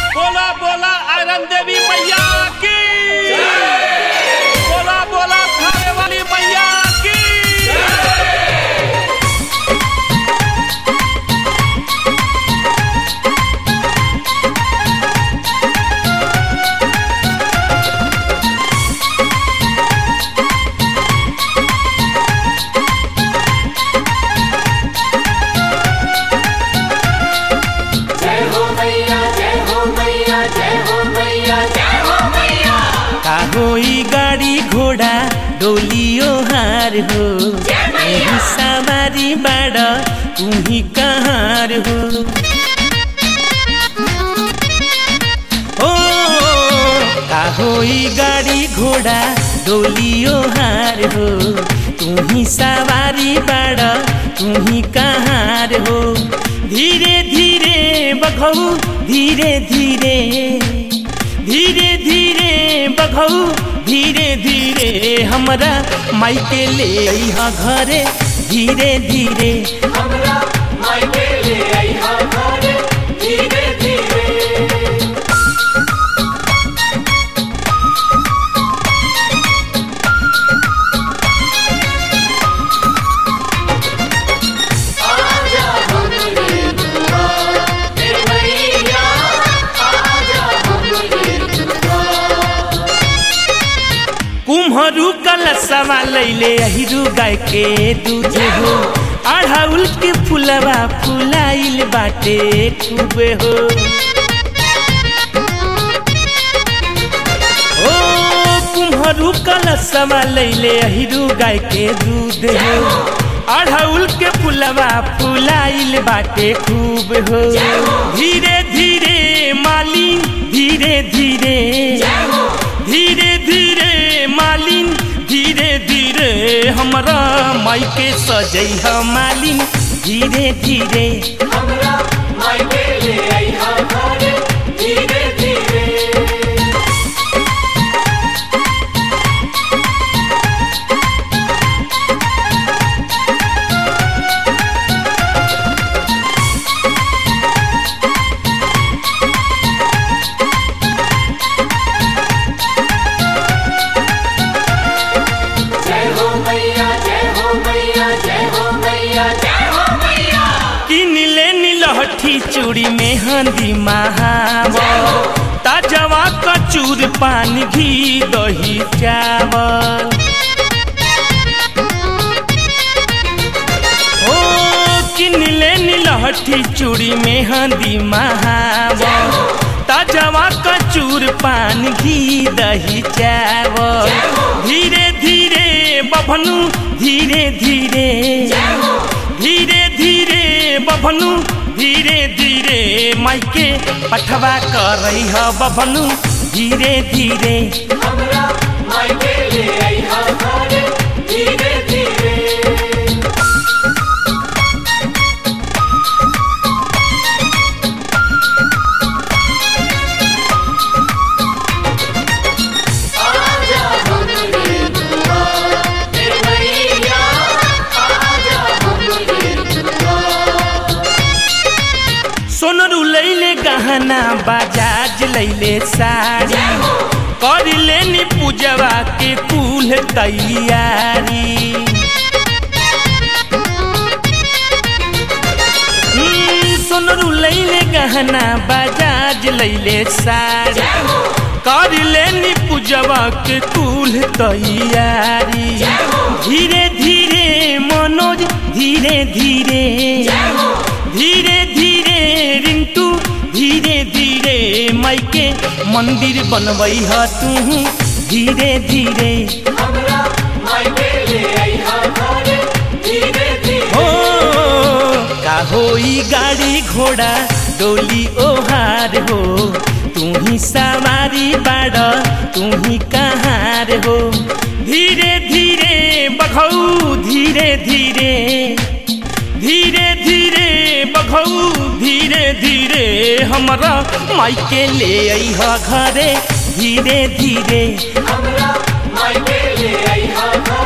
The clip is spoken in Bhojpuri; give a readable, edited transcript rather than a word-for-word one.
बोला बोला आयरन देवी मैया की, बोला बोला खाने वाली मैया की। होई गाड़ी घोड़ा डोलियो हार हो, सवारी बाड़ा तुम्ही कहार हो। ओ का होई गाड़ी घोड़ा डोलियो हार हो, तुम्ही सवारी बाड़ा तुम्ही कहार हो। धीरे धीरे बघऊ धीरे धीरे, धीरे धीरे बघऊ धीरे धीरे, हमरा मायके ले अइहा घरे धीरे धीरे, हमरा मायके ले अइहा घरे धीरे धीरे। आजा हमरे दुआ ए मैया, आजा हमरे दुआ। कुम्हरू कलशवा लैले अहिरु गाय के दूध हो, अढ़ाउल के फुलवा फुलाइल बाटे खूबे हो। ओ कुम्हरू कलशवा लैले अहिरु गाय के दूध हो, अढ़ाउल के फुलवा फुलाइल बाटे खूब हो। धीरे धीरे मालिन धीरे धीरे, धीरे धीरे मालिन धीरे धीरे, हमरा मायके सजैहा मालिन धीरे धीरे, हमरा मायके ले अइहा घरे धीरे धीरे। जय हो मैया, जय हो मैया, जय हो मैया, जय हो मैया। किनले नीलहठी चूड़ी में हंदी महावर, ताजवा कचूर पान घी दही चावल। ओ किनले नीलहठी चूड़ी में हंदी महावर, ताजवा कचूर पान घी दही चावल। धीरे धीरे बभनु धीरे धीरे, धीरे धीरे बभनु धीरे धीरे, मायके पठवा करई ह बभनु धीरे धीरे, हमरा मायके ले अइहा घरे धीरे धीरे। आजा हमरे दुआ ए मैया, आजा हमरे दुआ। सोनरू लैले गहना बाजाज लैले साड़ी, कर लेनी पूजवा के कुल तैयारी। सोनरू लैले गहना बाजाज लैले साड़ी, कर लेनी पूजवा के कुल तैयारी। धीरे धीरे मनोज धीरे धीरे, धीरे धीरे रिंटू धीरे धीरे, मायके मंदिर बनवई ह तू धीरे धीरे, हमरा मायके ले अइहा घरे धीरे धीरे। हो का होई गाड़ी घोड़ा डोली ओहार हो, तू ही सवारी बाड़ा तू ही कहार हो। धीरे धीरे बघऊ धीरे धीरे, धीरे धीरे बघऊ धीरे धीरे, हमरा मायके ले अइहा घरे धीरे धीरे, हमरा मायके ले अइहा घरे